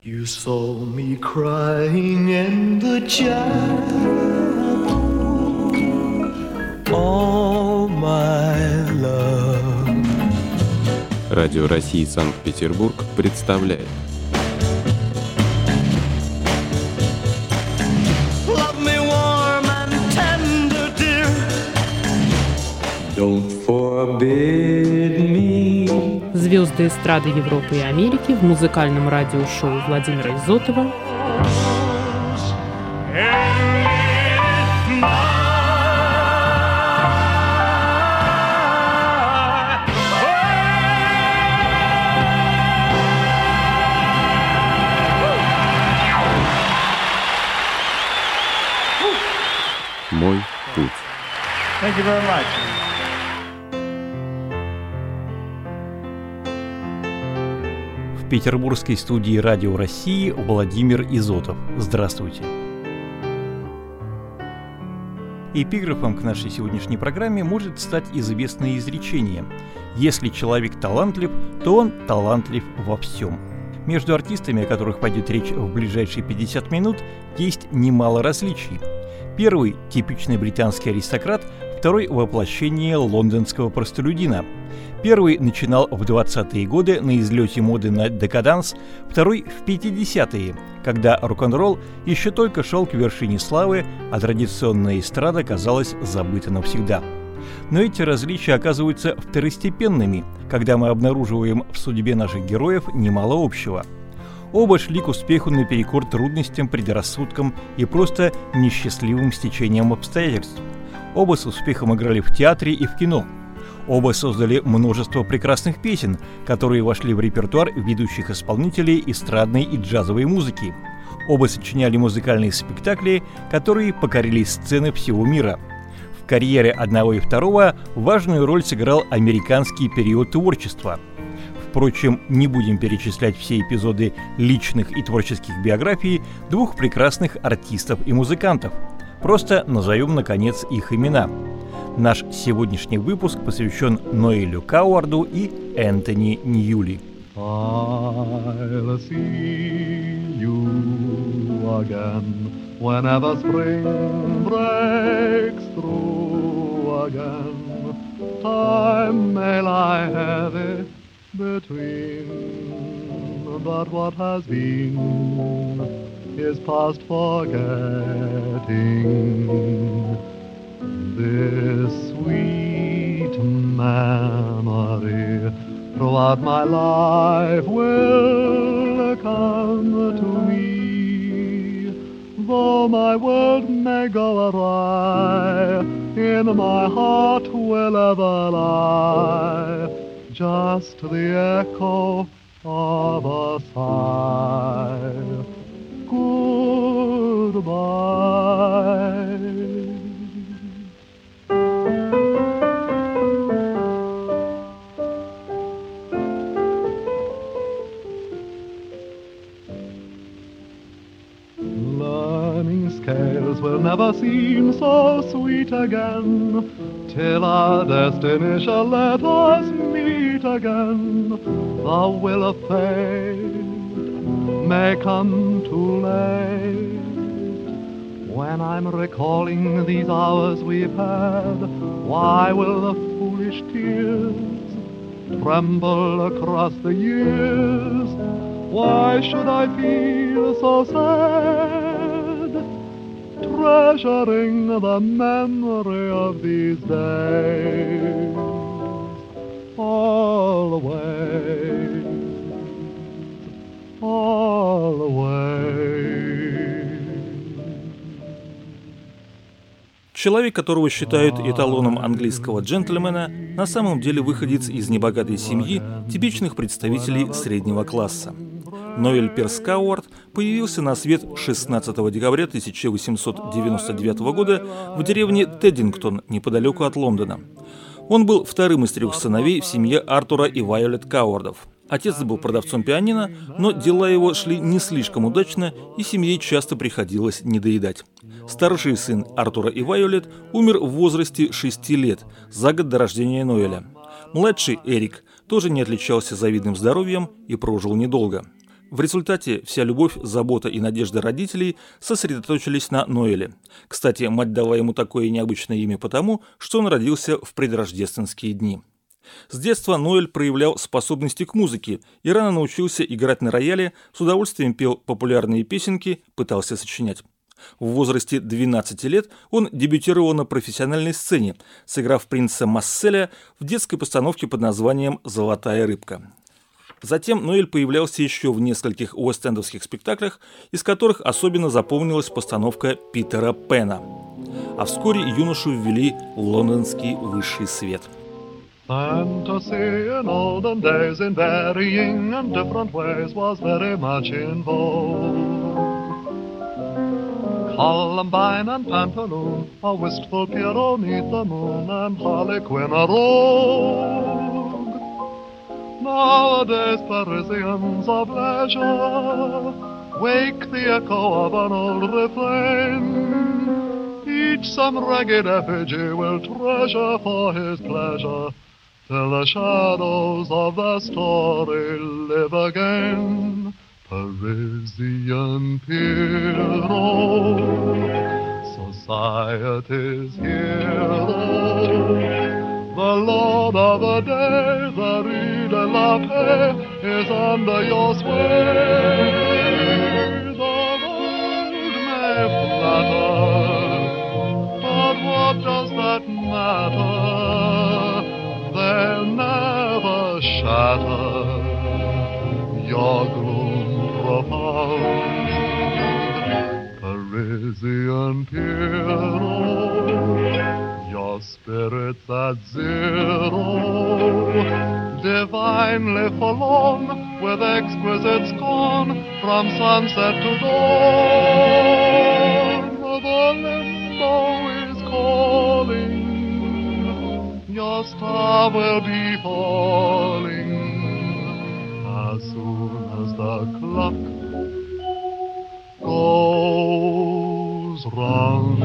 You saw me crying in the chapel, all my love. Радио России Санкт-Петербург представляет Love me warm and tender, dear. Don't forbid me. Звезды эстрады Европы и Америки в музыкальном радиошоу Владимира Изотова «Мой путь». Thank you very much. В петербургской студии Радио России Владимир Изотов. Здравствуйте. Эпиграфом к нашей сегодняшней программе может стать известное изречение: «Если человек талантлив, то он талантлив во всем». Между артистами, о которых пойдет речь в ближайшие 50 минут, есть немало различий. Первый – типичный британский аристократ, второй – воплощение лондонского простолюдина. Первый начинал в 20-е годы на излете моды на декаданс, второй – в 50-е, когда рок-н-ролл еще только шел к вершине славы, а традиционная эстрада казалась забыта навсегда. Но эти различия оказываются второстепенными, когда мы обнаруживаем в судьбе наших героев немало общего. Оба шли к успеху наперекор трудностям, предрассудкам и просто несчастливым стечениям обстоятельств. Оба с успехом играли в театре и в кино. Оба создали множество прекрасных песен, которые вошли в репертуар ведущих исполнителей эстрадной и джазовой музыки. Оба сочиняли музыкальные спектакли, которые покорили сцены всего мира. В карьере одного и второго важную роль сыграл американский период творчества. Впрочем, не будем перечислять все эпизоды личных и творческих биографий двух прекрасных артистов и музыкантов. Просто назовем, наконец, их имена. Наш сегодняшний выпуск посвящен Ноэлю Кауарду и Энтони Ньюли. I'll see you again whenever spring breaks through again. Time may lie heavy between, but what has been is past forgetting. This sweet memory throughout my life will come to me. Though my world may go awry, in my heart will ever lie just the echo of a sigh. Goodbye. Learning scales will never seem so sweet again, till our destiny shall let us meet again. The will of fate may come too late. When I'm recalling these hours we've had, why will the foolish tears tremble across the years? Why should I feel so sad, treasuring the memory of these days? Always, always. Человек, которого считают эталоном английского джентльмена, на самом деле выходец из небогатой семьи, типичных представителей среднего класса. Ноэль Перс Кауард появился на свет 16 декабря 1899 года в деревне Теддингтон, неподалеку от Лондона. Он был вторым из 3 сыновей в семье Артура и Вайолет Кауардов. Отец был продавцом пианино, но дела его шли не слишком удачно, и семье часто приходилось недоедать. Старший сын Артура и Вайолет умер в возрасте 6 лет, за год до рождения Ноэля. Младший Эрик тоже не отличался завидным здоровьем и прожил недолго. В результате вся любовь, забота и надежда родителей сосредоточились на Ноэле. Кстати, мать дала ему такое необычное имя потому, что он родился в предрождественские дни. С детства Ноэль проявлял способности к музыке и рано научился играть на рояле, с удовольствием пел популярные песенки, пытался сочинять. В возрасте 12 лет он дебютировал на профессиональной сцене, сыграв принца Масселя в детской постановке под названием «Золотая рыбка». Затем Ноэль появлялся еще в нескольких уэст-эндовских спектаклях, из которых особенно запомнилась постановка Питера Пэна. А вскоре юношу ввели в лондонский высший свет. Fantasy in olden days in varying and different ways was very much in vogue. Columbine and Pantaloon, a wistful Pierrot 'neath the moon, and Harlequin a rogue. Nowadays Parisians of leisure wake the echo of an old refrain. Each some ragged effigy will treasure for his pleasure, till the shadows of the story live again. Parisian Pierrot, society's hero. The lord of the day, the rue de la paix, is under your sway. The world may flatter, but what does that matter? They'll never shatter your gloom profound. Parisian Pierrot, your spirit's at zero, divinely forlorn, with exquisite scorn, from sunset to dawn. The limbo is calling, your star will be falling as soon as the clock goes round.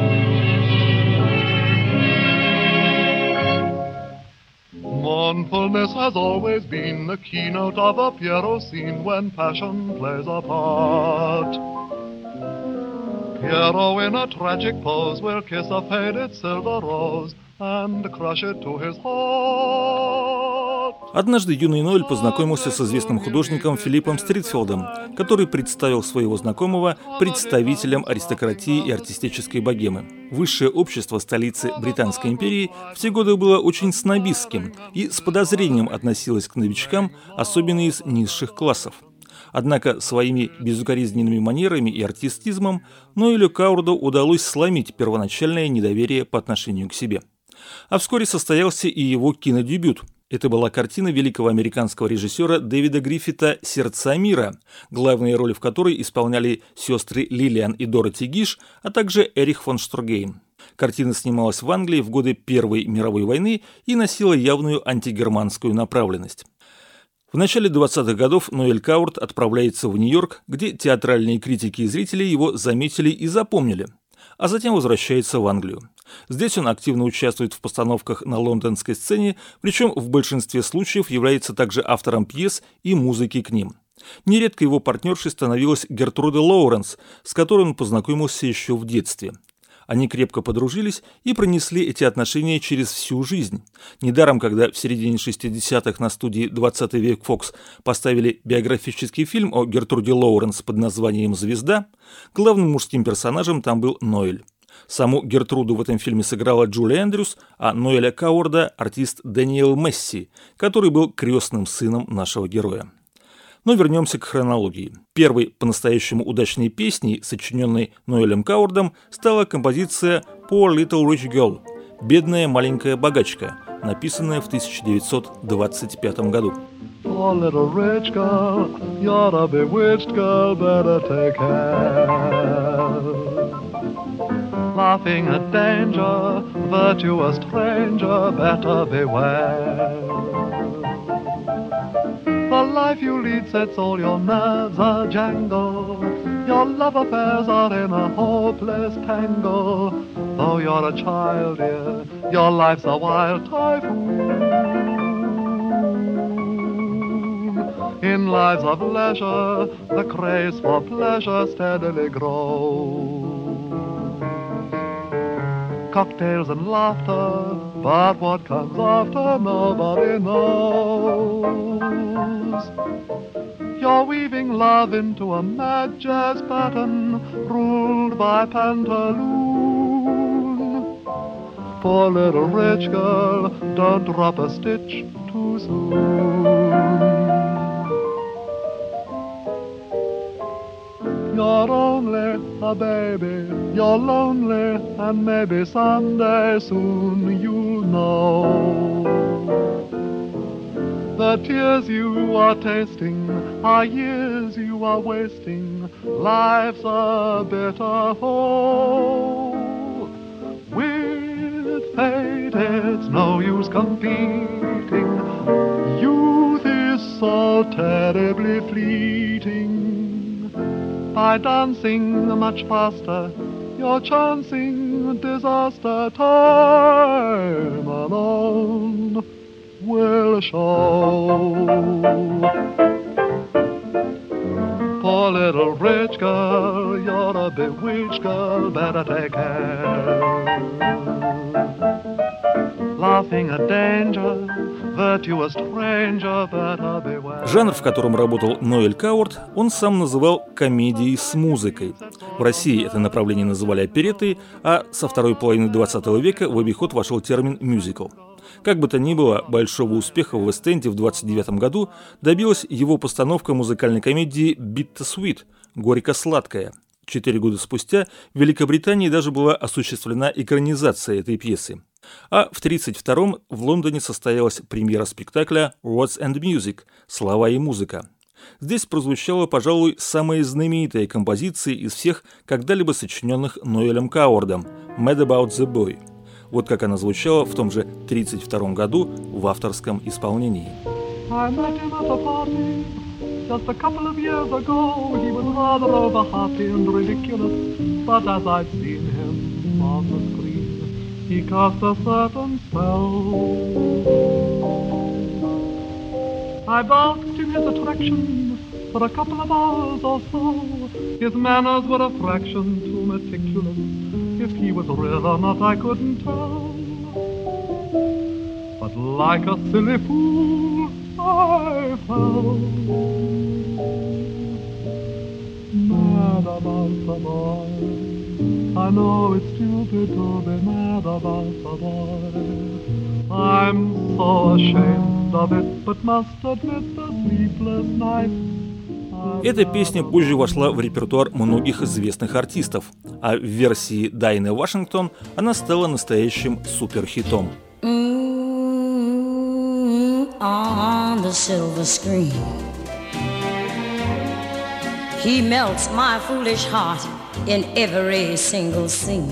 Mournfulness has always been the keynote of a Pierrot scene when passion plays a part. Pierrot in a tragic pose will kiss a faded silver rose and crush it to his heart. Однажды юный Ноэль познакомился с известным художником Филиппом Стритфилдом, который представил своего знакомого представителем аристократии и артистической богемы. Высшее общество столицы Британской империи в те годы было очень снобистским и с подозрением относилось к новичкам, особенно из низших классов. Однако своими безукоризненными манерами и артистизмом Ноэлю Каурду удалось сломить первоначальное недоверие по отношению к себе. А вскоре состоялся и его кинодебют. Это была картина великого американского режиссера Дэвида Гриффита «Сердца мира», главные роли в которой исполняли сестры Лилиан и Дороти Гиш, а также Эрих фон Штургейм. Картина снималась в Англии в годы Первой мировой войны и носила явную антигерманскую направленность. В начале 20-х годов Ноэль Каурд отправляется в Нью-Йорк, где театральные критики и зрители его заметили и запомнили, а затем возвращается в Англию. Здесь он активно участвует в постановках на лондонской сцене, причем в большинстве случаев является также автором пьес и музыки к ним. Нередко его партнершей становилась Гертруда Лоуренс, с которой он познакомился еще в детстве. Они крепко подружились и пронесли эти отношения через всю жизнь. Недаром, когда в середине 60-х на студии «20 век Фокс» поставили биографический фильм о Гертруде Лоуренс под названием «Звезда», главным мужским персонажем там был Ноэль. Саму Гертруду в этом фильме сыграла Джули Эндрюс, а Ноэля Каурда – артист Дэниел Месси, который был крестным сыном нашего героя. Но вернемся к хронологии. Первой по-настоящему удачной песней, сочиненной Ноэлем Каурдом, стала композиция «Poor Little Rich Girl» – «Бедная маленькая богачка», написанная в 1925 году. Poor little rich girl, you're a bewitched girl, better take care. Laughing at danger, virtuous stranger, better beware. The life you lead sets all your nerves a-jangle. Your love affairs are in a hopeless tangle. Though you're a child, dear, your life's a wild typhoon. In lives of leisure, the craze for pleasure steadily grows. Cocktails and laughter, but what comes after nobody knows. You're weaving love into a mad jazz pattern ruled by pantaloon. Poor little rich girl, don't drop a stitch too soon. You're only a baby, you're lonely, and maybe someday soon you'll know. The tears you are tasting are years you are wasting. Life's a bitter hole. With fate it's no use competing. Youth is so terribly fleeting. By dancing much faster, you're chancing disaster. Time alone will show. Poor little rich girl, you're a bewitched girl, better take care. Laughing at danger, virtuous stranger, better beware. Жанр, в котором работал Ноэль Кауард, он сам называл комедией с музыкой. В России это направление называли опереттой, а со второй половины 20 века в обиход вошел термин «мюзикл». Как бы то ни было, большого успеха в Вест-Энде в 1929 году добилась его постановка музыкальной комедии «Bitter Sweet» – «Горько-сладкая». 4 года спустя в Великобритании даже была осуществлена экранизация этой пьесы. А в 1932-м в Лондоне состоялась премьера спектакля «Words and Music» – «Слова и музыка». Здесь прозвучала, пожалуй, самая знаменитая композиция из всех когда-либо сочиненных Ноэлем Кауардом – «Mad About the Boy». Вот как она звучала в том же 1932 году в авторском исполнении. I met him at a party just a couple of years ago. He was rather over-hearty and ridiculous, but as I'd seen him on the screen, he cast a certain spell. I basked in his attraction for a couple of hours or so. His manners were a fraction too meticulous. If he was real or not, I couldn't tell. But like a silly fool, I fell. Mad about the boy. I know it's stupid to be mad about the boy. I'm so ashamed of it, but must admit the sleepless nights. Эта песня позже вошла в репертуар многих известных артистов, а в версии Дайны Вашингтон она стала настоящим суперхитом. On the silver screen, he melts my foolish heart in every single scene.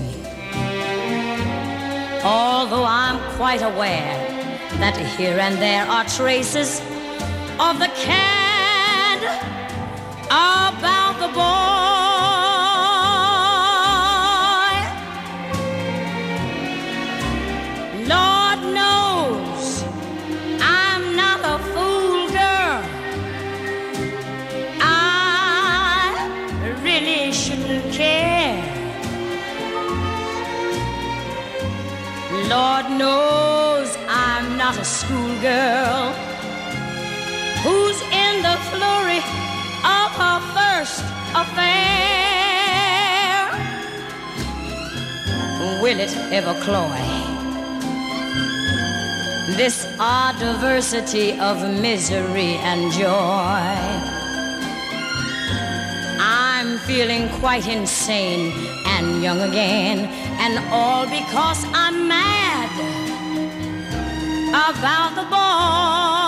Although I'm quite aware that here and there are traces of the cad about the boy, Lord knows I'm not a fool, girl. I really shouldn't care. Lord knows I'm not a schoolgirl who's in the flurry of her first affair. Will it ever cloy this odd diversity of misery and joy? I'm feeling quite insane and young again, and all because I'm mad about the boy.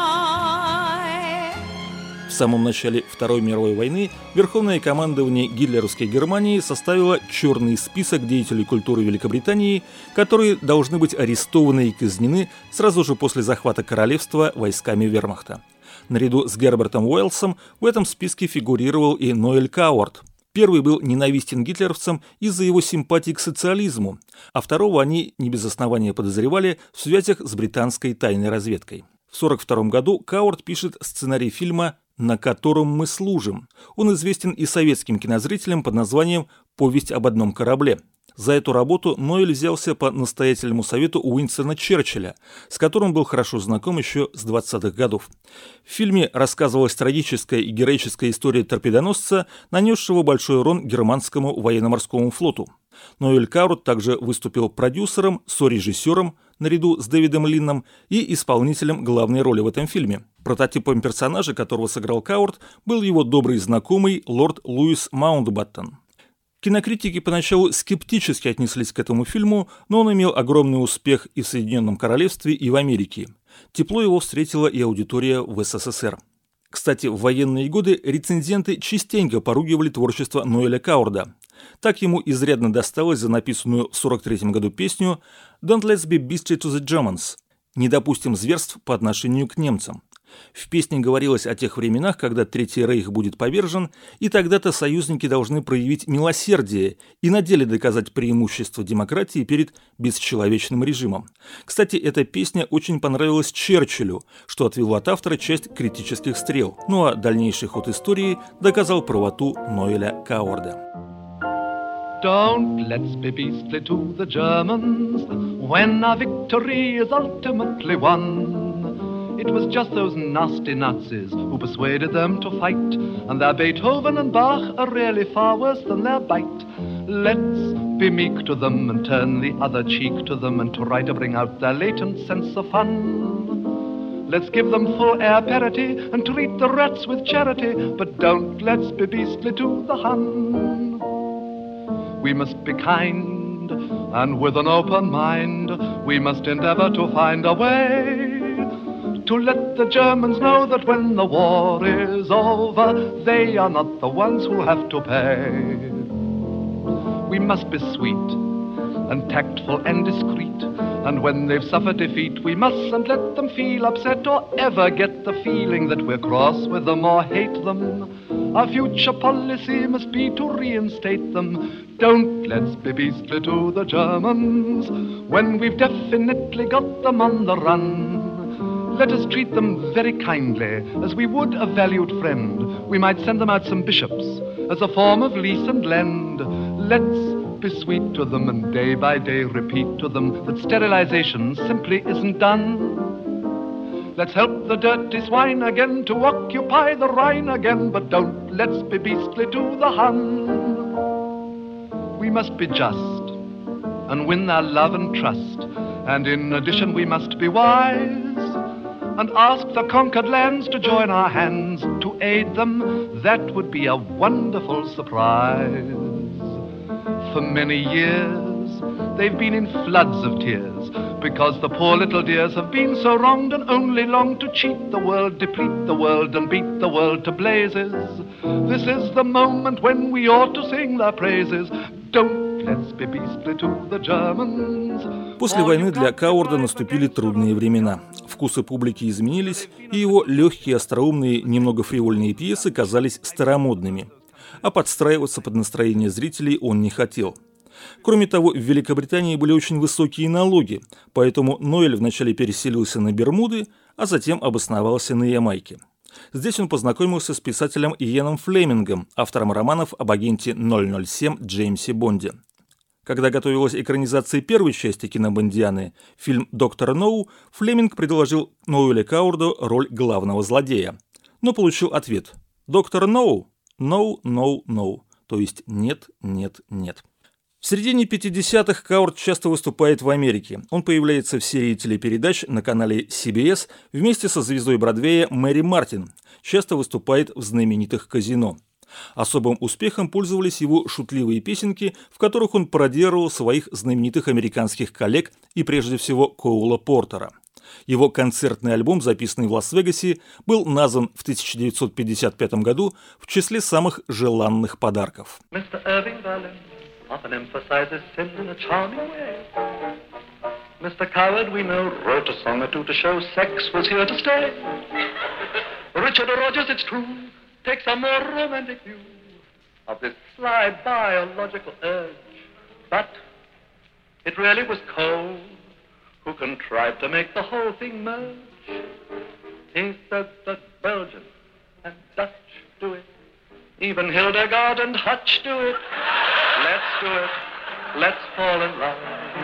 В самом начале Второй мировой войны Верховное командование гитлеровской Германии составило черный список деятелей культуры Великобритании, которые должны быть арестованы и казнены сразу же после захвата королевства войсками вермахта. Наряду с Гербертом Уэллсом в этом списке фигурировал и Ноэль Кауард. Первый был ненавистен гитлеровцам из-за его симпатий к социализму, а второго они не без основания подозревали в связях с британской тайной разведкой. В В 1942 году Кауард пишет сценарий фильма «На котором мы служим». Он известен и советским кинозрителям под названием «Повесть об одном корабле». За эту работу Ноэль взялся по настоятельному совету Уинстона Черчилля, с которым был хорошо знаком еще с 20-х годов. В фильме рассказывалась трагическая и героическая история торпедоносца, нанесшего большой урон германскому военно-морскому флоту. Ноэль Кауард также выступил продюсером, сорежиссером наряду с Дэвидом Линном и исполнителем главной роли в этом фильме. Прототипом персонажа, которого сыграл Кауард, был его добрый знакомый лорд Луис Маунтбаттен. Кинокритики поначалу скептически отнеслись к этому фильму, но он имел огромный успех и в Соединенном Королевстве, и в Америке. Тепло его встретила и аудитория в СССР. Кстати, в военные годы рецензенты частенько поругивали творчество Ноэля Кауарда. Так ему изрядно досталось за написанную в 1943 году песню «Don't let's be beastly to the Germans» – «Не допустим зверств по отношению к немцам». В песне говорилось о тех временах, когда Третий Рейх будет повержен, и тогда-то союзники должны проявить милосердие и на деле доказать преимущество демократии перед бесчеловечным режимом. Кстати, эта песня очень понравилась Черчиллю, что отвело от автора часть критических стрел. Ну а дальнейший ход истории доказал правоту Ноэля Кауарда. Don't let's be beastly to the Germans when our victory is ultimately won. It was just those nasty Nazis who persuaded them to fight, and their Beethoven and Bach are really far worse than their bite. Let's be meek to them and turn the other cheek to them and try to bring out their latent sense of fun. Let's give them full air parity and treat the rats with charity, but don't let's be beastly to the Hun. We must be kind, and with an open mind, we must endeavor to find a way to let the Germans know that when the war is over, they are not the ones who have to pay. We must be sweet and tactful and discreet, and when they've suffered defeat, we mustn't let them feel upset or ever get the feeling that we're cross with them or hate them. Our future policy must be to reinstate them. Don't let's be beastly to the Germans when we've definitely got them on the run. Let us treat them very kindly, as we would a valued friend. We might send them out some bishops as a form of lease and lend. Let's be sweet to them and day by day repeat to them that sterilization simply isn't done. Let's help the dirty swine again to occupy the Rhine again, but don't let's be beastly to the Hun. We must be just and win their love and trust, and in addition we must be wise and ask the conquered lands to join our hands to aid them. That would be a wonderful surprise. For many years they've been in floods of tears because the poor little dears have been so wronged and only long to cheat the world, deplete the world and beat the world to blazes. This is the moment when we ought to sing their praises. Don't let's be beastly to the Germans. После войны для Кауарда наступили трудные времена. Вкусы публики изменились, и его легкие, остроумные, немного фривольные пьесы казались старомодными. А подстраиваться под настроение зрителей он не хотел. Кроме того, в Великобритании были очень высокие налоги, поэтому Ноэль вначале переселился на Бермуды, а затем обосновался на Ямайке. Здесь он познакомился с писателем Иэном Флемингом, автором романов об агенте 007 Джеймсе Бонде. Когда готовилась экранизация первой части кинобондианы, фильм «Доктор Ноу», Флеминг предложил Ноэлю Кауарду роль главного злодея. Но получил ответ «Доктор Ноу? No, no, no», то есть «нет, нет, нет». В середине 50-х Кауард часто выступает в Америке. Он появляется в серии телепередач на канале CBS вместе со звездой Бродвея Мэри Мартин. Часто выступает в знаменитых казино. Особым успехом пользовались его шутливые песенки, в которых он пародировал своих знаменитых американских коллег и прежде всего Коула Портера. Его концертный альбом, записанный в Лас-Вегасе, был назван в 1955 году в числе самых желанных подарков. Often emphasizes sin in a charming way. Mr. Coward, we know, wrote a song or two to show sex was here to stay. Richard Rogers, it's true, takes a more romantic view of this sly biological urge. But it really was Cole who contrived to make the whole thing merge. He says that Belgian and Dutch do it. Even Hildegard and Hutch do it. Let's do it. Let's fall in love.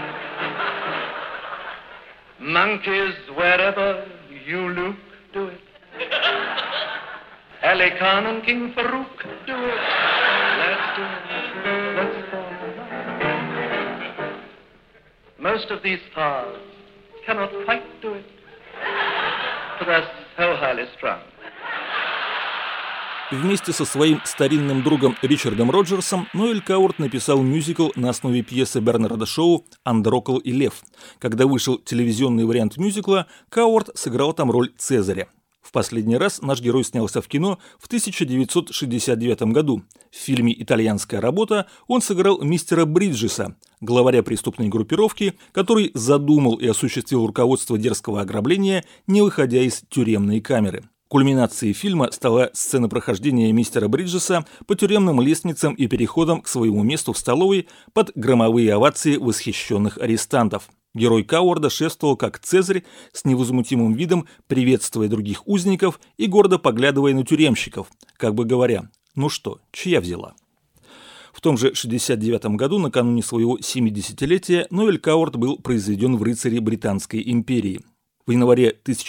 Monkeys wherever you look, do it. Ali Khan and King Farouk, do it. Let's do it. Let's fall in love. Most of these stars cannot quite do it, but they're so highly strung. Вместе со своим старинным другом Ричардом Роджерсом Ноэль Кауард написал мюзикл на основе пьесы Бернарда Шоу «Андерокл и лев». Когда вышел телевизионный вариант мюзикла, Кауард сыграл там роль Цезаря. В последний раз наш герой снялся в кино в 1969 году. В фильме «Итальянская работа» он сыграл мистера Бриджеса, главаря преступной группировки, который задумал и осуществил руководство дерзкого ограбления, не выходя из тюремной камеры. Кульминацией фильма стала сцена прохождения мистера Бриджеса по тюремным лестницам и переходам к своему месту в столовой под громовые овации восхищенных арестантов. Герой Кауарда шествовал как Цезарь, с невозмутимым видом приветствуя других узников и гордо поглядывая на тюремщиков, как бы говоря: «Ну что, чья взяла?». В том же 1969 году, накануне своего 70-летия, Ноэль Кауард был произведен в рыцари Британской империи. В январе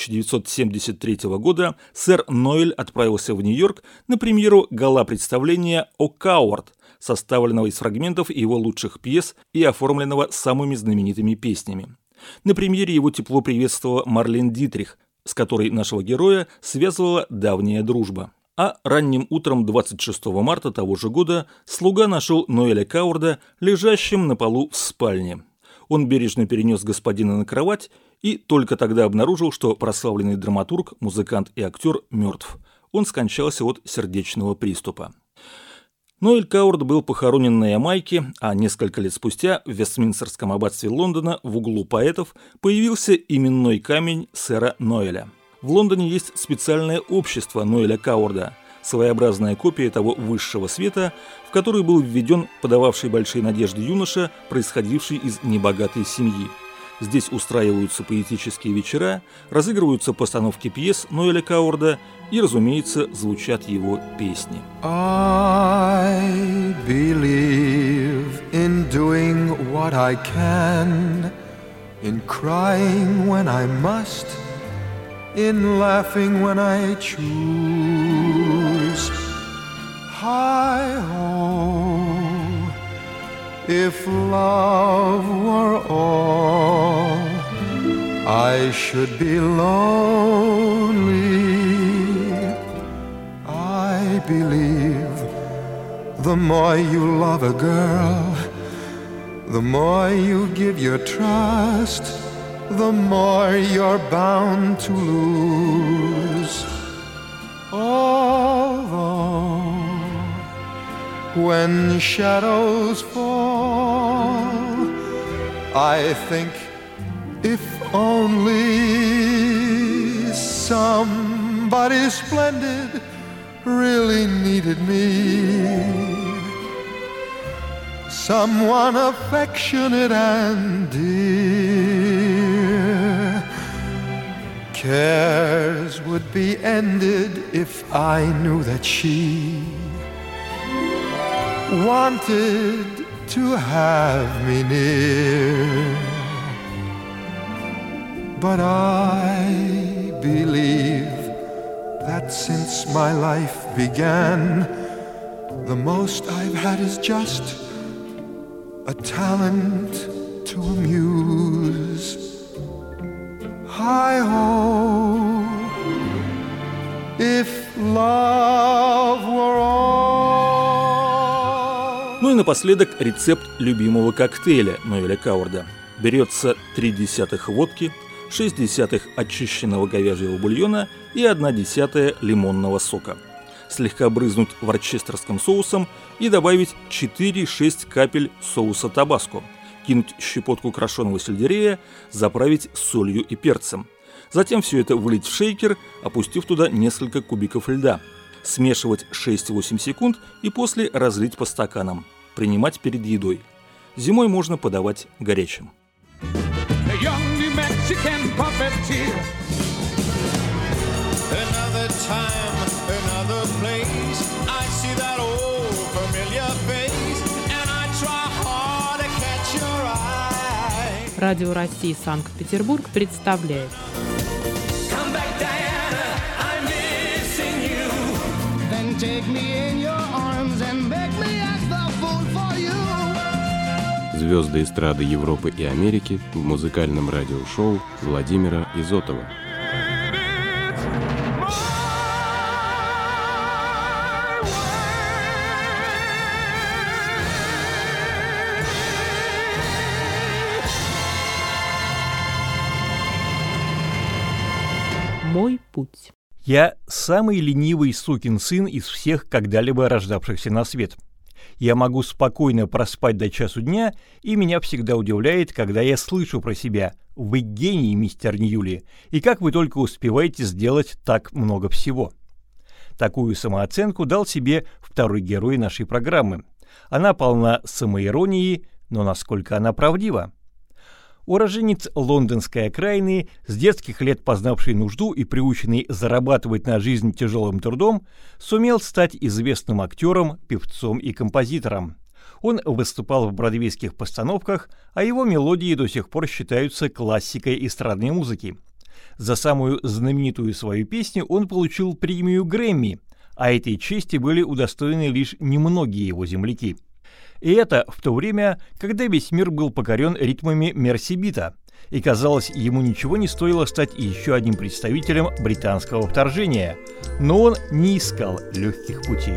1973 года сэр Ноэль отправился в Нью-Йорк на премьеру гала-представления «О Кауард», составленного из фрагментов его лучших пьес и оформленного самыми знаменитыми песнями. На премьере его тепло приветствовала Марлен Дитрих, с которой нашего героя связывала давняя дружба. А ранним утром 26 марта того же года слуга нашел Ноэля Кауарда лежащим на полу в спальне. Он бережно перенес господина на кровать и только тогда обнаружил, что прославленный драматург, музыкант и актер мертв. Он скончался от сердечного приступа. Ноэль Кауард был похоронен на Ямайке, а несколько лет спустя в Вестминстерском аббатстве Лондона в углу поэтов появился именной камень сэра Ноэля. В Лондоне есть специальное общество Ноэля Кауарда, своеобразная копия того высшего света, в который был введен подававший большие надежды юноша, происходивший из небогатой семьи. Здесь устраиваются поэтические вечера, разыгрываются постановки пьес Ноэля Кауарда и, разумеется, звучат его песни. I believe in doing what I can, in crying when I must, in laughing when I choose. Hi-ho, if love were all, I should be lonely. I believe the more you love a girl, the more you give your trust, the more you're bound to lose. Although when shadows fall, I think if only somebody splendid really needed me, someone affectionate and dear, cares would be ended if I knew that she wanted to have me near. But I believe that since my life began, the most I've had is just a talent to amuse. Hi-ho, if love were all. Ну и напоследок рецепт любимого коктейля Ноэля Кауарда. Берется 0,3 водки, 0,6 очищенного говяжьего бульона и 0,1 лимонного сока. Слегка брызнуть ворчестерским соусом и добавить 4-6 капель соуса табаско. Кинуть щепотку крашеного сельдерея, заправить солью и перцем. Затем все это вылить в шейкер, опустив туда несколько кубиков льда. Смешивать 6-8 секунд и после разлить по стаканам. Принимать перед едой. Зимой можно подавать горячим. time, another place, I see that old familiar face, and I try hard to catch your eye. Радио России Санкт-Петербург представляет Come back, Diana, I'm missing you. Then take me in your arms and make me act the fool for you. Звезды эстрады Европы и Америки в музыкальном радиошоу Владимира Изотова. «Мой путь». Я самый ленивый сукин сын из всех когда-либо рождавшихся на свет. Я могу спокойно проспать до часу дня, и меня всегда удивляет, когда я слышу про себя: «Вы гений, мистер Ньюли, и как вы только успеваете сделать так много всего». Такую самооценку дал себе второй герой нашей программы. Она полна самоиронии, но насколько она правдива? Уроженец лондонской окраины, с детских лет познавший нужду и приученный зарабатывать на жизнь тяжелым трудом, сумел стать известным актером, певцом и композитором. Он выступал в бродвейских постановках, а его мелодии до сих пор считаются классикой эстрадной музыки. За самую знаменитую свою песню он получил премию Грэмми, а этой чести были удостоены лишь немногие его земляки. И это в то время, когда весь мир был покорен ритмами мерси-бита, и, казалось, ему ничего не стоило стать еще одним представителем британского вторжения. Но он не искал легких путей.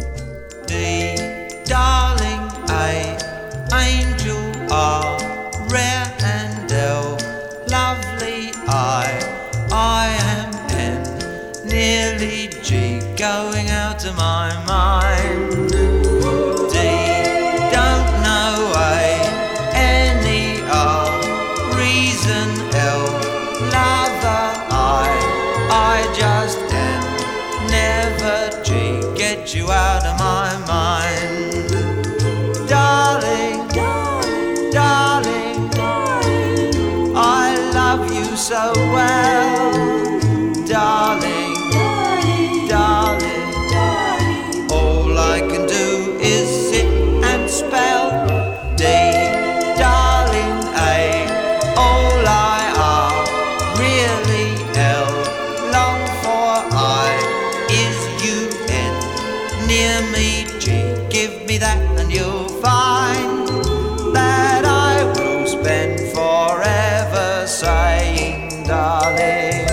You out of my mind, darling, darling, darling, darling, I love you so well, darling, darling, darling, darling. All I can do is sit and spell D, darling, A. All I are really L, long for I is you. Near me, G, give me that and you'll find that I will spend forever saying, darling,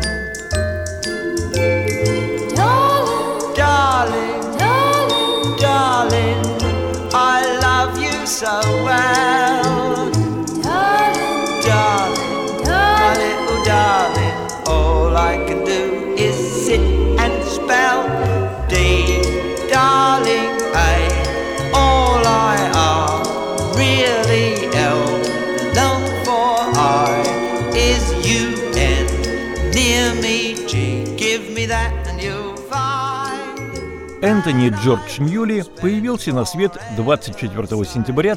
darling, darling, darling, darling, I love you so well, darling, darling, my little darling. All I can do is sit and spell D, darling, A, all I are, really L, long for I, is U, N, near me, G, give me that and you'll find. Энтони Джордж Ньюли появился на свет 24 сентября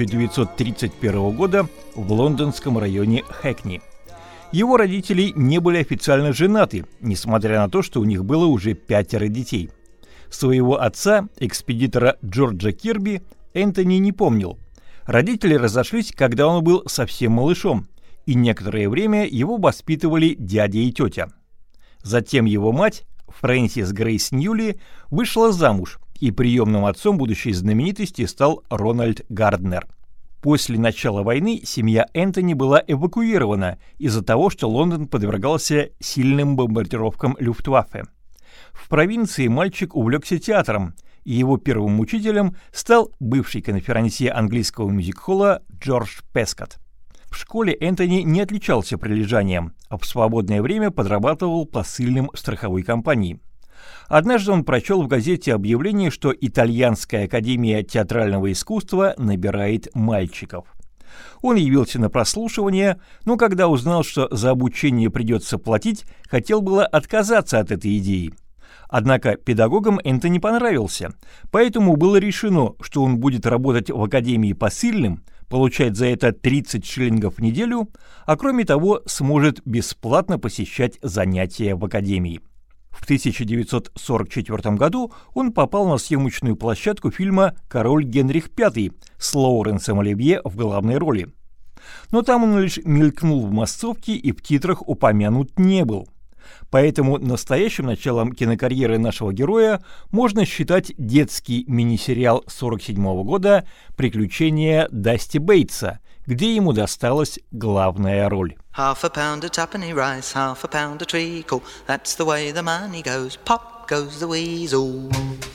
1931 года в лондонском районе Хэкни. Его родители не были официально женаты, несмотря на то, что у них было уже 5 детей. Своего отца, экспедитора Джорджа Кирби, Энтони не помнил. Родители разошлись, когда он был совсем малышом, и некоторое время его воспитывали дядя и тетя. Затем его мать, Фрэнсис Грейс Ньюли, вышла замуж, и приемным отцом будущей знаменитости стал Рональд Гарднер. После начала войны семья Энтони была эвакуирована из-за того, что Лондон подвергался сильным бомбардировкам Люфтваффе. В провинции мальчик увлекся театром, и его первым учителем стал бывший конферансье английского мюзик-холла Джордж Пескотт. В школе Энтони не отличался прилежанием, а в свободное время подрабатывал посыльным страховой компании. Однажды он прочел в газете объявление, что Итальянская академия театрального искусства набирает мальчиков. Он явился на прослушивание, но когда узнал, что за обучение придется платить, хотел было отказаться от этой идеи. Однако педагогам Энтони понравился, поэтому было решено, что он будет работать в академии посыльным, получать за это 30 шиллингов в неделю, а кроме того сможет бесплатно посещать занятия в академии. В 1944 году он попал на съемочную площадку фильма «Король Генрих V» с Лоуренсом Оливье в главной роли. Но там он лишь мелькнул в массовке и в титрах упомянут не был. Поэтому настоящим началом кинокарьеры нашего героя можно считать детский мини-сериал 1947 года «Приключения Дасти Бейтса», где ему досталась главная роль. Half a pound of tuppenny rice, half a pound of treacle. That's the way the money goes. Pop goes the weasel.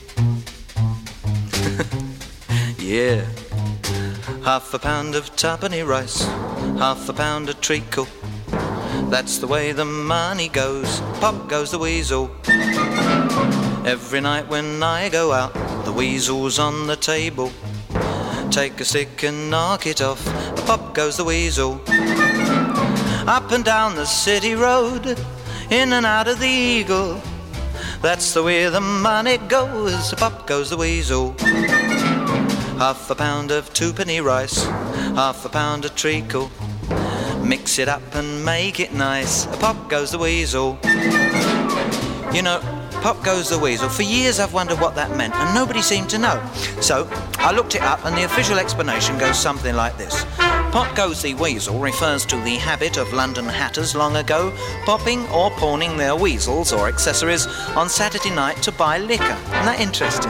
Yeah. Half a pound of tuppenny rice, half a pound of treacle. That's the way the money goes. Pop goes the weasel. Every night when I go out, the weasel's on the table. Take a stick and knock it off. Pop goes the weasel. Up and down the city road, in and out of the Eagle. That's the way the money goes. Pop goes the weasel. Half a pound of twopenny rice, half a pound of treacle. Mix it up and make it nice. Pop goes the weasel. You know, pop goes the weasel. For years I've wondered what that meant, and nobody seemed to know. So I looked it up, and the official explanation goes something like this. Pop goes the weasel refers to the habit of London hatters long ago popping or pawning their weasels or accessories on Saturday night to buy liquor. Isn't that interesting?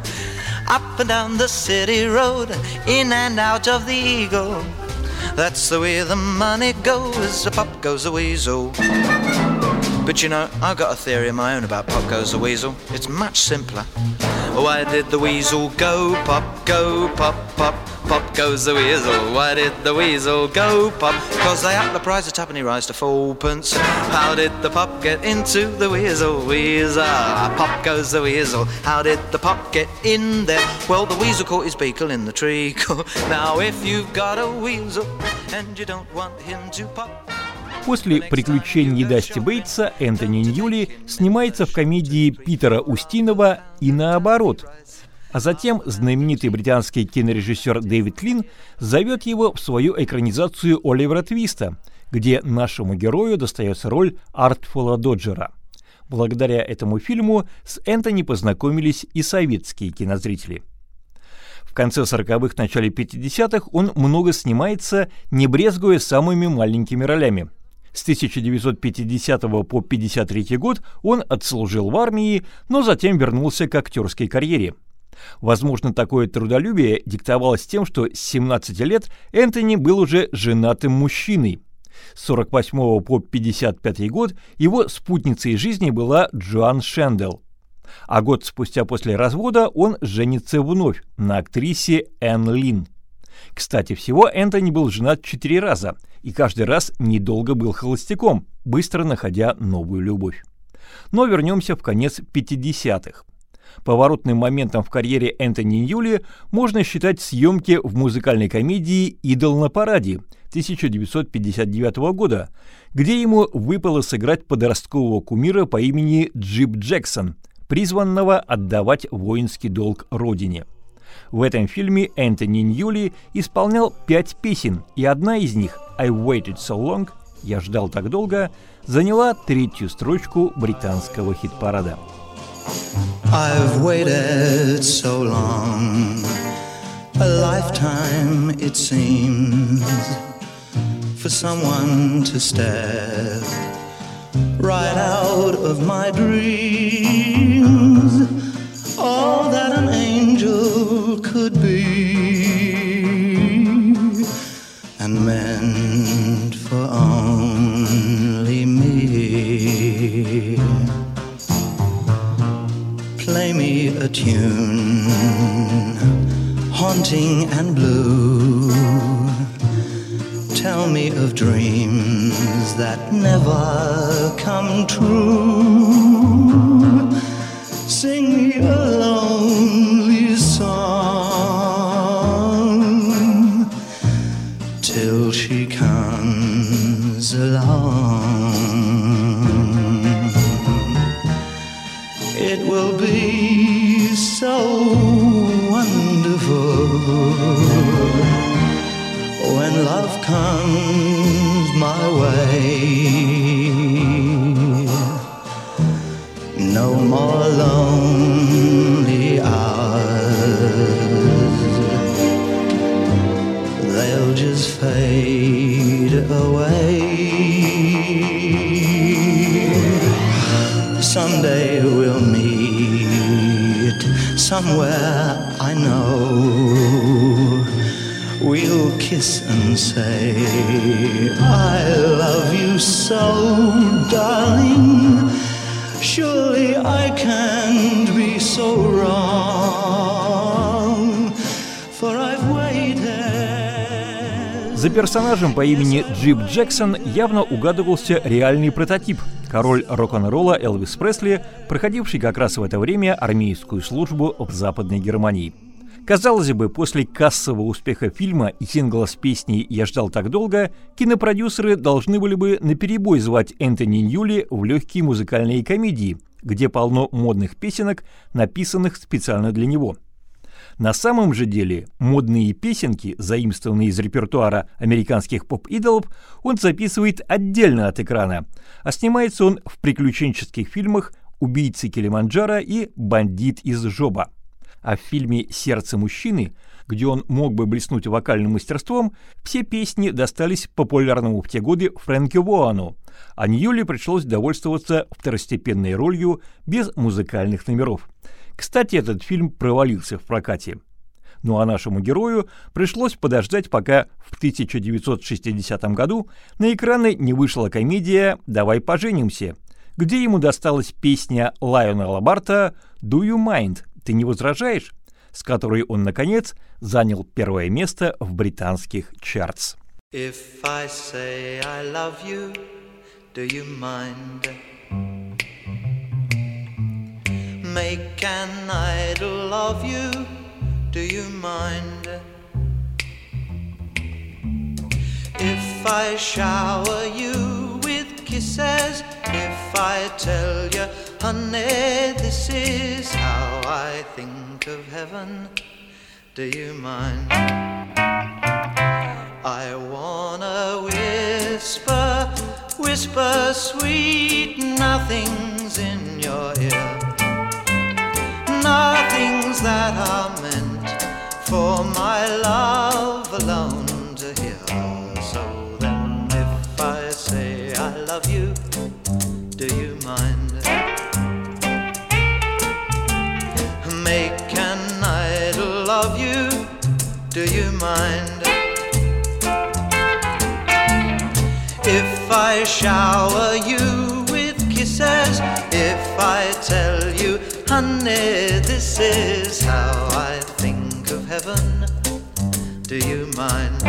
Up and down the city road, in and out of the Eagle. That's the way the money goes. Pop goes the weasel. But you know, I've got a theory of my own about Pop goes the weasel. It's much simpler. Why did the weasel go pop, pop? Pop goes the weasel. Why did the weasel go pop? 'Cause they upped the price of tuppenny rice to 4p. How did the pop get into the weasel? Weasel. Pop goes the weasel. How did the pop get in there? Well, the weasel caught his beakle in the treacle. Now if you've got a weasel and you don't want him to pop. После «Приключений Дасти Бейтса» Энтони Ньюли снимается в комедии Питера Устинова «И наоборот». А затем знаменитый британский кинорежиссер Дэвид Лин зовет его в свою экранизацию Оливера Твиста, где нашему герою достается роль Артфула Доджера. Благодаря этому фильму с Энтони познакомились и советские кинозрители. В конце 40-х, начале 50-х он много снимается, не брезгуя самыми маленькими ролями. С 1950 по 1953 год он отслужил в армии, но затем вернулся к актерской карьере. Возможно, такое трудолюбие диктовалось тем, что с 17 лет Энтони был уже женатым мужчиной. С 48 по 1955 год его спутницей жизни была Джоан Шендел. А год спустя после развода он женится вновь на актрисе Энн Лин. Кстати, всего Энтони был женат 4 раза, и каждый раз недолго был холостяком, быстро находя новую любовь. Но вернемся в конец 50-х. Поворотным моментом в карьере Энтони Ньюли можно считать съемки в музыкальной комедии «Идол на параде» 1959 года, где ему выпало сыграть подросткового кумира по имени Джип Джексон, призванного отдавать воинский долг родине. В этом фильме Энтони Ньюли исполнял 5 песен, и одна из них, «I Waited So Long», «Я ждал так долго», заняла 3-ю строчку британского хит-парада. I've waited so long, a lifetime it seems, for someone to step right out of my dreams. All that an angel could be, and meant for only me. Play me a tune, haunting and blue. Tell me of dreams that never come true. Sing me a lonely song till she comes along. It will be so wonderful when love comes my way. no more lonely hours. They'll just fade away. Someday we'll meet somewhere I know. We'll kiss and say, I love you so, darling. Surely I can't be so wrong, for I've waited. За персонажем по имени Джип Джексон явно угадывался реальный прототип – король рок-н-ролла Элвис Пресли, проходивший как раз в это время армейскую службу в Западной Германии. Казалось бы, после кассового успеха фильма и сингла с песней «Я ждал так долго» кинопродюсеры должны были бы наперебой звать Энтони Ньюли в легкие музыкальные комедии, где полно модных песенок, написанных специально для него. На самом же деле модные песенки, заимствованные из репертуара американских поп-идолов, он записывает отдельно от экрана, а снимается он в приключенческих фильмах «Убийцы Килиманджаро» и «Бандит из Жоба». А в фильме «Сердце мужчины», где он мог бы блеснуть вокальным мастерством, все песни достались популярному в те годы Фрэнки Уоану, а Ньюли пришлось довольствоваться второстепенной ролью без музыкальных номеров. Кстати, этот фильм провалился в прокате. Ну а нашему герою пришлось подождать, пока в 1960 году на экраны не вышла комедия «Давай поженимся», где ему досталась песня Лайонела Барта «Do You Mind?» «Ты не возражаешь?», с которой он, наконец, занял первое место в британских чартс. If I say I love you, do you mind? Make an idol of you, do you mind? If I shower you with kisses, if I tell you, honey, this is how I think of heaven, do you mind? I wanna whisper, whisper sweet nothings in your ear, nothings that are meant for my love alone to hear. So then if I say I love you, do you mind? Make an idol of you, do you mind? If I shower you with kisses, if I tell you, honey, this is how I think of heaven, do you mind?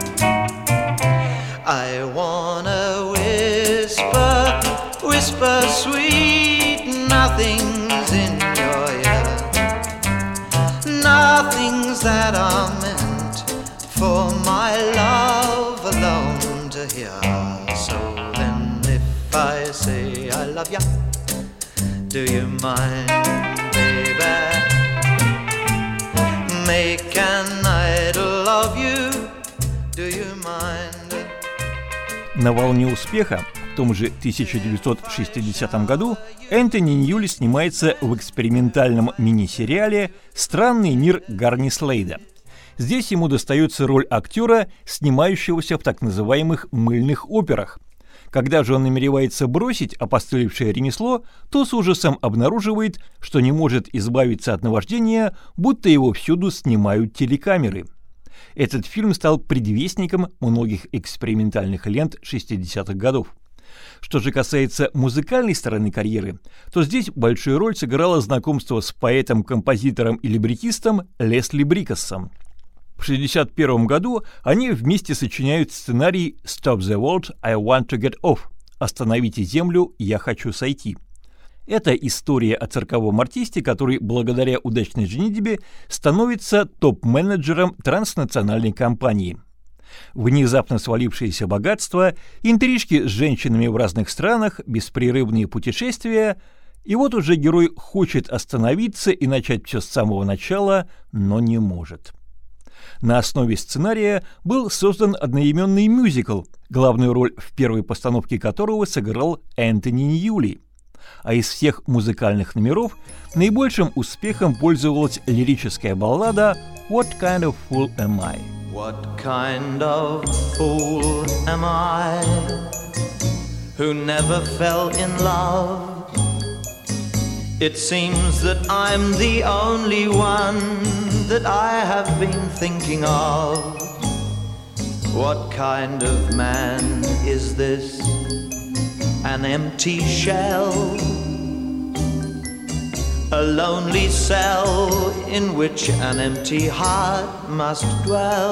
I wanna whisper, whisper sweet nothings in your ear, nothings that are meant for my love alone to hear. So then if I say I love ya, do you mind, baby? Make an idol of you, do you mind? На волне успеха в том же 1960 году Энтони Ньюли снимается в экспериментальном мини-сериале «Странный мир Гарни Слейда». Здесь ему достается роль актера, снимающегося в так называемых мыльных операх. Когда же он намеревается бросить опостылевшее ремесло, то с ужасом обнаруживает, что не может избавиться от наваждения, будто его всюду снимают телекамеры. Этот фильм стал предвестником многих экспериментальных лент 60-х годов. Что же касается музыкальной стороны карьеры, то здесь большую роль сыграло знакомство с поэтом-композитором и либретистом Лесли Брикассом. В 1961 году они вместе сочиняют сценарий «Stop the World, I Want to Get Off» «Остановите землю, я хочу сойти». Это история о цирковом артисте, который благодаря удачной женитьбе становится топ-менеджером транснациональной компании. Внезапно свалившееся богатство, интрижки с женщинами в разных странах, беспрерывные путешествия, и вот уже герой хочет остановиться и начать все с самого начала, но не может. На основе сценария был создан одноименный мюзикл, главную роль в первой постановке которого сыграл Энтони Ньюли. А из всех музыкальных номеров наибольшим успехом пользовалась лирическая баллада «What kind of fool am I?». What kind of fool am I who never fell in love? It seems that I'm the only one that I have been thinking of. What kind of man is this? An empty shell, a lonely cell in which an empty heart must dwell.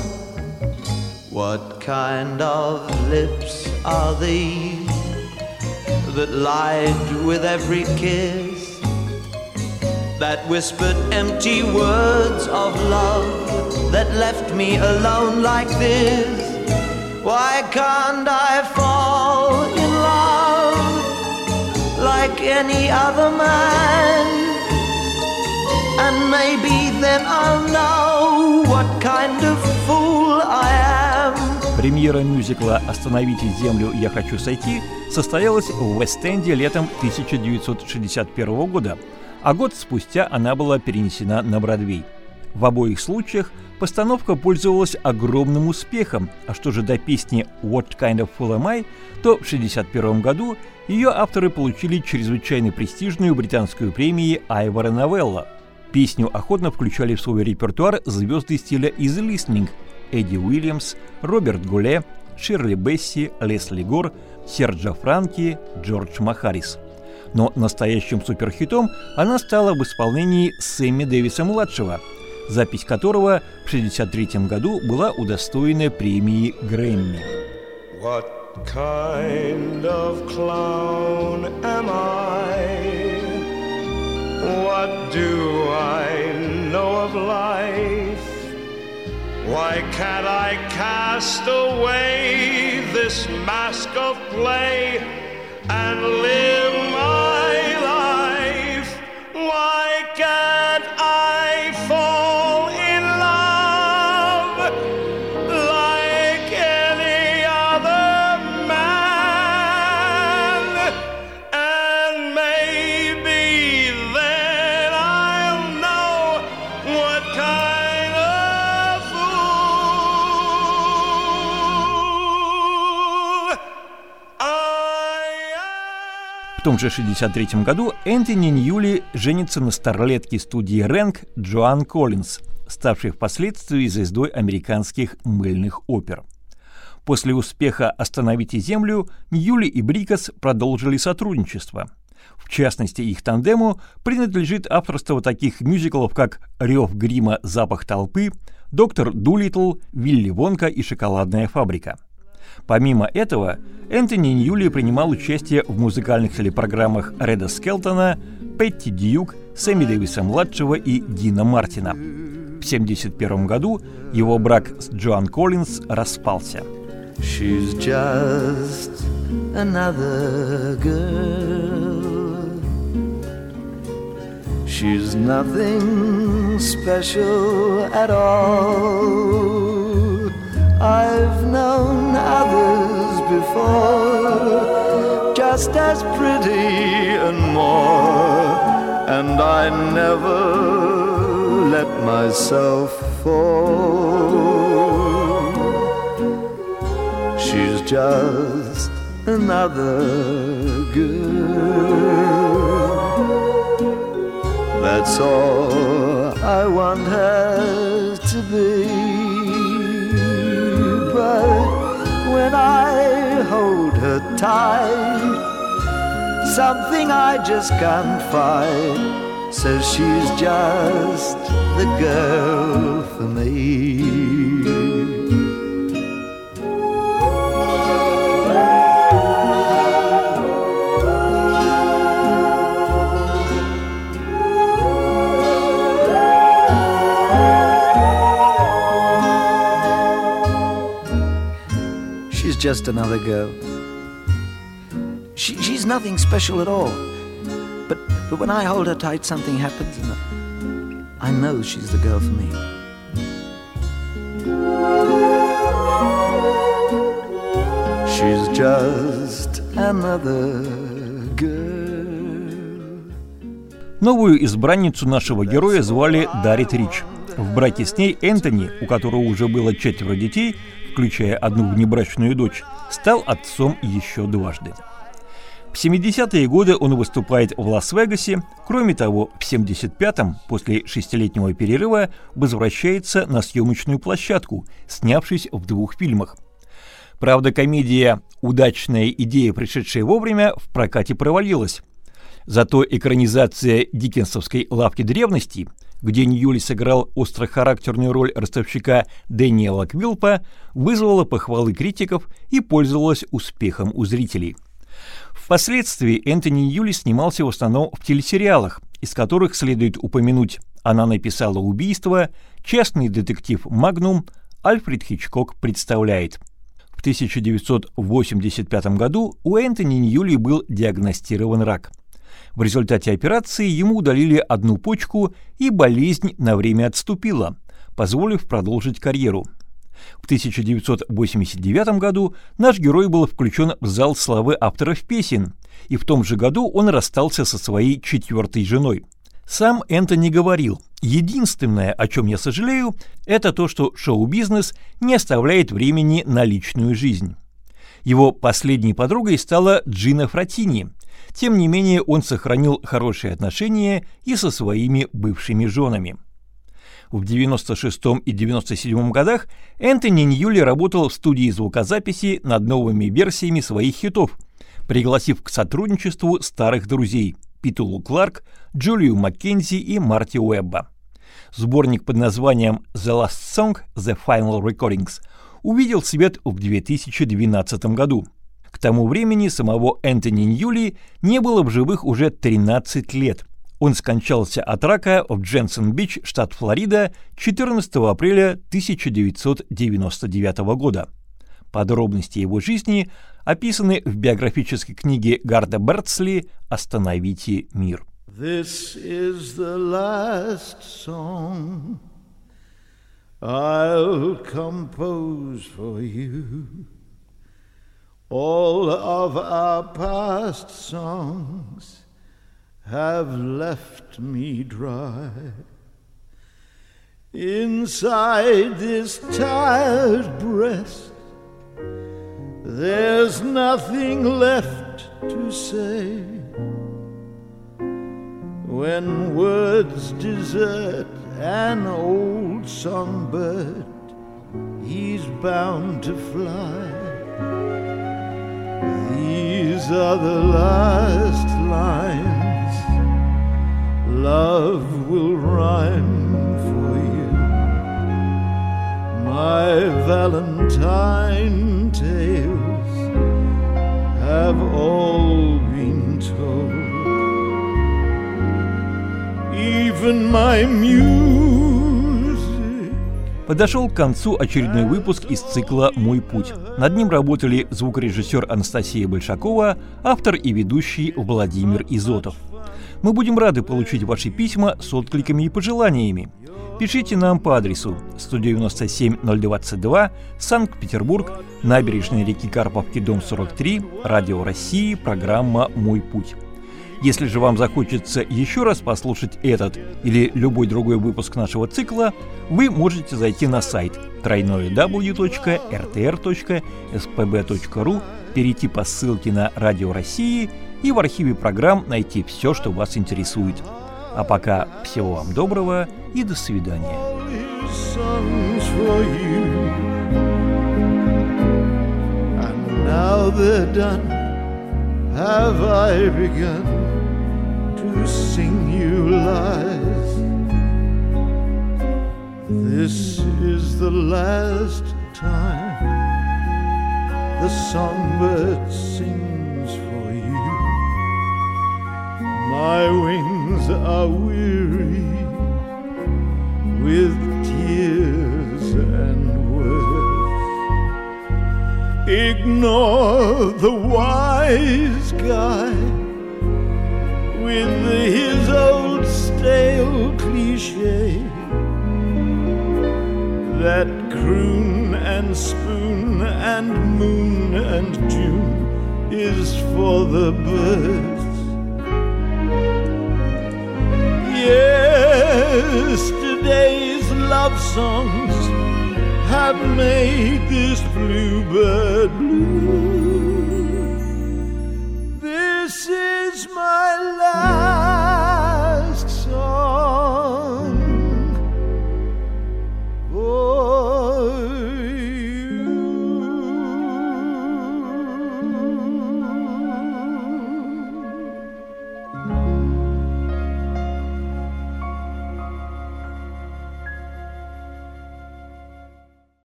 What kind of lips are these that lied with every kiss, that whispered empty words of love, that left me alone like this? Why can't I fall in love like any other man? And maybe then I'll know what kind of fool I am. Премьера мюзикла «Остановите землю, я хочу сойти» состоялась в Вест-Энде летом 1961 года, а год спустя она была перенесена на Бродвей. В обоих случаях постановка пользовалась огромным успехом, а что же до песни «What kind of fool am I?», то в 1961 году ее авторы получили чрезвычайно престижную британскую премию Айвора Новелла. Песню охотно включали в свой репертуар звезды стиля «Easy Listening» Эдди Уильямс, Роберт Гуле, Ширли Бесси, Лесли Гор, Серджо Франки, Джордж Махарис. Но настоящим суперхитом она стала в исполнении Сэмми Дэвиса-младшего, запись которого в 1963 году была удостоена премии Грэмми. What kind of clown am I? What do I know of life? Why can't I cast away this mask of play and live my life? Why can't I fall in love like any other man? And maybe then I'll know what kind of fool I am. В том же 1963 году Энтони Ньюли женится на старлетке студии Рэнк Джоан Коллинз, ставшей впоследствии звездой американских мыльных опер. После успеха «Остановите землю» Ньюли и Брикас продолжили сотрудничество. В частности, их тандему принадлежит авторство таких мюзиклов, как «Рев грима, запах толпы», «Доктор Дулиттл», «Вилли Вонка» и «Шоколадная фабрика». Помимо этого, Энтони Ньюли принимал участие в музыкальных телепрограммах Реда Скелтона, Петти Дьюк, Сэмми Дэвиса-младшего и Дина Мартина. В 1971 году его брак с Джоан Коллинз распался. She's just another girl. She's nothing special at all. I've known others before, just as pretty and more, and I never let myself fall. She's just another girl. That's all I want her to be. But when I hold her tight, something I just can't fight says she's just the girl for me. Just another girl. She's nothing special at all. But when I hold her tight, something happens, and I know she's the girl for me. She's just another girl. Новую избранницу нашего героя звали Дарит Рич. В браке с ней Энтони, у которого уже было 4 детей, включая одну внебрачную дочь, стал отцом еще дважды. В 70-е годы он выступает в Лас-Вегасе. Кроме того, в 75-м, после 6-летнего перерыва, возвращается на съемочную площадку, снявшись в 2 фильмах. Правда, комедия «Удачная идея, пришедшая вовремя» в прокате провалилась. Зато экранизация диккенсовской «Лавки древностей», где Ньюли сыграл острохарактерную роль ростовщика Дэниела Квилпа, вызвала похвалы критиков и пользовалась успехом у зрителей. Впоследствии Энтони Ньюли снимался в основном в телесериалах, из которых следует упомянуть «Она написала убийство», «Частный детектив Магнум», «Альфред Хичкок представляет». В 1985 году у Энтони Ньюли был диагностирован рак. В результате операции ему удалили 1 почку, и болезнь на время отступила, позволив продолжить карьеру. В 1989 году наш герой был включен в зал славы авторов песен, и в том же году он расстался со своей 4-й женой. Сам Энтони говорил: «Единственное, о чем я сожалею, это то, что шоу-бизнес не оставляет времени на личную жизнь». Его последней подругой стала Джина Фратини. Тем не менее, он сохранил хорошие отношения и со своими бывшими женами. В 1996 и 1997 годах Энтони Ньюли работал в студии звукозаписи над новыми версиями своих хитов, пригласив к сотрудничеству старых друзей Питулу Кларк, Джулию Маккензи и Марти Уэбба. Сборник под названием «The Last Song – The Final Recordings» увидел свет в 2012 году. К тому времени самого Энтони Ньюли не было в живых уже 13 лет. Он скончался от рака в Дженсен-Бич, штат Флорида, 14 апреля 1999 года. Подробности его жизни описаны в биографической книге Гарда Берцли «Остановите мир». This is the last song I'll compose for you. All of our past songs have left me dry. Inside this tired breast, there's nothing left to say. When words desert an old songbird, he's bound to fly. These are the last lines love will rhyme for you. My Valentine tales have all been told. Even my music. Подошел к концу очередной выпуск из цикла «Мой путь». Над ним работали звукорежиссер Анастасия Большакова, автор и ведущий Владимир Изотов. Мы будем рады получить ваши письма с откликами и пожеланиями. Пишите нам по адресу 197-022, Санкт-Петербург, набережная реки Карповки, дом 43, Радио России, программа «Мой путь». Если же вам захочется еще раз послушать этот или любой другой выпуск нашего цикла, вы можете зайти на сайт www.rtr.spb.ru, перейти по ссылке на Радио России и в архиве программ найти все, что вас интересует. А пока всего вам доброго и до свидания. Have I begun to sing you lies? This is the last time the songbird sings for you. My wings are weary with tears and ignore the wise guy with his old stale cliche that croon and spoon and moon and June is for the birds. Yesterday's love songs have made this bluebird blue. This is my